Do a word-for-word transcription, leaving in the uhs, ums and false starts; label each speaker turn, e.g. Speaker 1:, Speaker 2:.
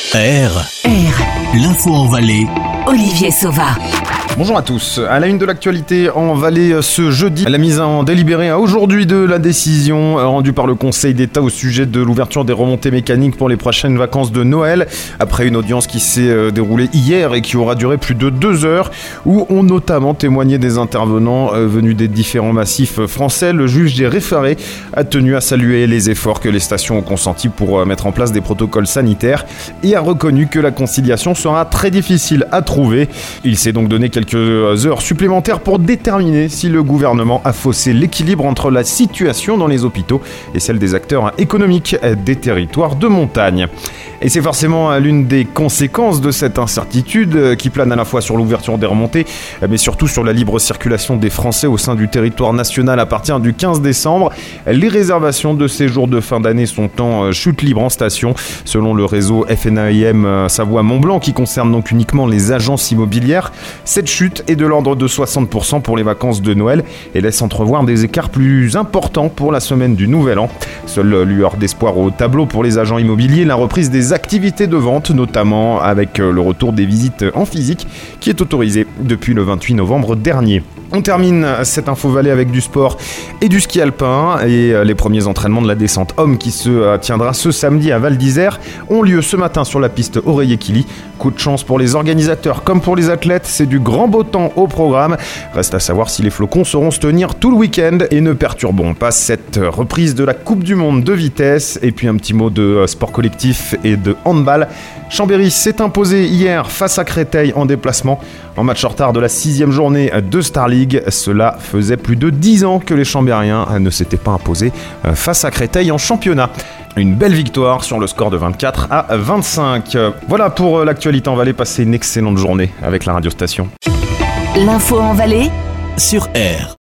Speaker 1: R.
Speaker 2: R.
Speaker 1: L'info en Valais.
Speaker 2: Olivier Sauva.
Speaker 3: Bonjour à tous. À la une de l'actualité en Valais ce jeudi, la mise en délibéré à aujourd'hui de la décision rendue par le Conseil d'État au sujet de l'ouverture des remontées mécaniques pour les prochaines vacances de Noël. Après une audience qui s'est déroulée hier et qui aura duré plus de deux heures, où ont notamment témoigné des intervenants venus des différents massifs français, le juge des référés a tenu à saluer les efforts que les stations ont consentis pour mettre en place des protocoles sanitaires et a reconnu que la conciliation sera très difficile à trouver. Il s'est donc donné quelques heures supplémentaires pour déterminer si le gouvernement a faussé l'équilibre entre la situation dans les hôpitaux et celle des acteurs économiques des territoires de montagne. Et c'est forcément l'une des conséquences de cette incertitude qui plane à la fois sur l'ouverture des remontées, mais surtout sur la libre circulation des Français au sein du territoire national à partir du quinze décembre. Les réservations de séjours de fin d'année sont en chute libre en station, selon le réseau F N A I M Savoie-Mont-Blanc qui concerne donc uniquement les agences immobilières. Cette chute est de l'ordre de soixante pour cent pour les vacances de Noël et laisse entrevoir des écarts plus importants pour la semaine du Nouvel An. Seule lueur d'espoir au tableau pour les agents immobiliers, la reprise des activités de vente, notamment avec le retour des visites en physique qui est autorisé depuis le vingt-huit novembre dernier. On termine cette info Valais avec du sport et du ski alpin et les premiers entraînements de la descente homme qui se tiendra ce samedi à Val d'Isère ont lieu ce matin sur la piste Oreiller-Kili. Coup de chance pour les organisateurs comme pour les athlètes, c'est du grand beau temps au programme. Reste à savoir si les flocons sauront se tenir tout le week-end et ne perturberont pas cette reprise de la Coupe du Monde de vitesse. Et puis un petit mot de sport collectif et de handball. Chambéry s'est imposé hier face à Créteil en déplacement en match en retard de la sixième journée de Star League. Cela faisait plus de dix ans que les Chambériens ne s'étaient pas imposés face à Créteil en championnat. Une belle victoire sur le score de vingt-quatre à vingt-cinq. Voilà pour l'actualité en Valais. Passez une excellente journée avec la radio station.
Speaker 2: L'info en Valais
Speaker 1: Sur R.